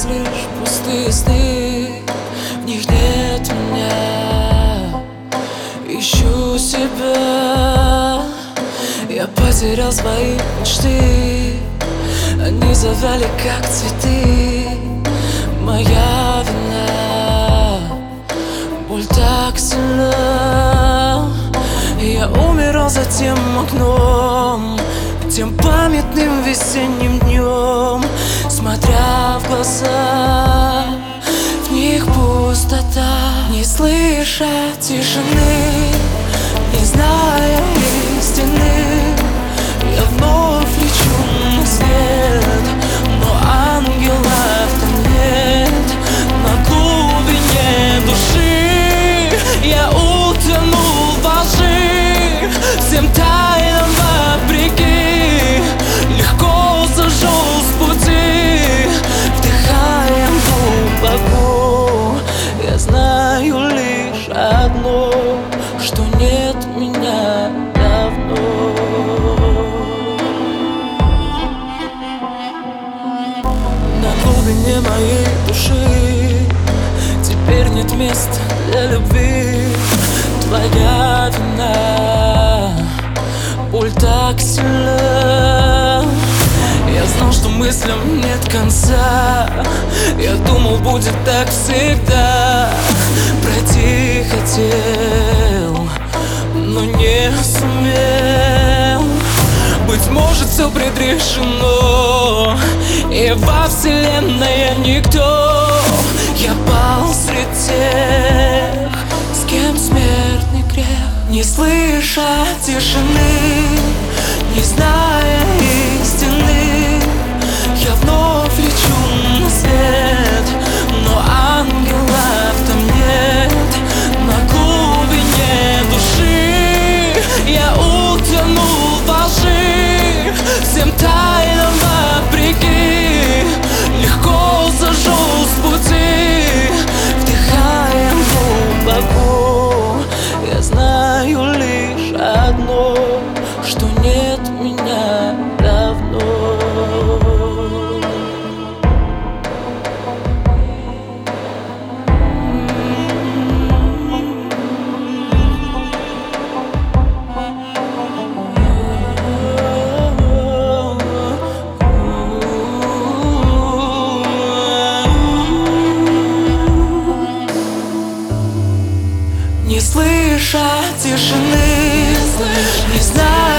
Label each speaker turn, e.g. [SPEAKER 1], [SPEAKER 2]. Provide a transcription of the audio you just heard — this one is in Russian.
[SPEAKER 1] лишь пустые сны, в них нет меня. Ищу себя, я потерял свои мечты, они завяли как цветы. Моя вина, боль так сильна. Я умирал за тем окном, тем памятным весенним днем, смотря в глаза, в них пустота. Не слыша тишины, не зная истины, я вновь лечу на свет, но ангелов-то нет. На глубине души я утонул во лжи, всем тайнам вопреки легко сошел с пути. Вдыхаем глубоко, я знаю лишь одно, что нет меня давно. На глубине моей души теперь нет места для любви. Твоя вина, боль так сильна. Я знал, что мыслям нет конца, я думал, будет так всегда. Пройти хотел, но не сумел. Быть может, все предрешено, и во вселенной я никто. Я пал среди тех, с кем смертный грех. Не слыша тишины, не зная истины, я вновь лечу на свет, но ангелов там нет. На глубине души я утонул во лжи, всем тайнам вопреки легко сошел с пути. Вдыхаем глубоко, я знаю лишь одно, что нет меня давно. Не слыша тишины, не знаю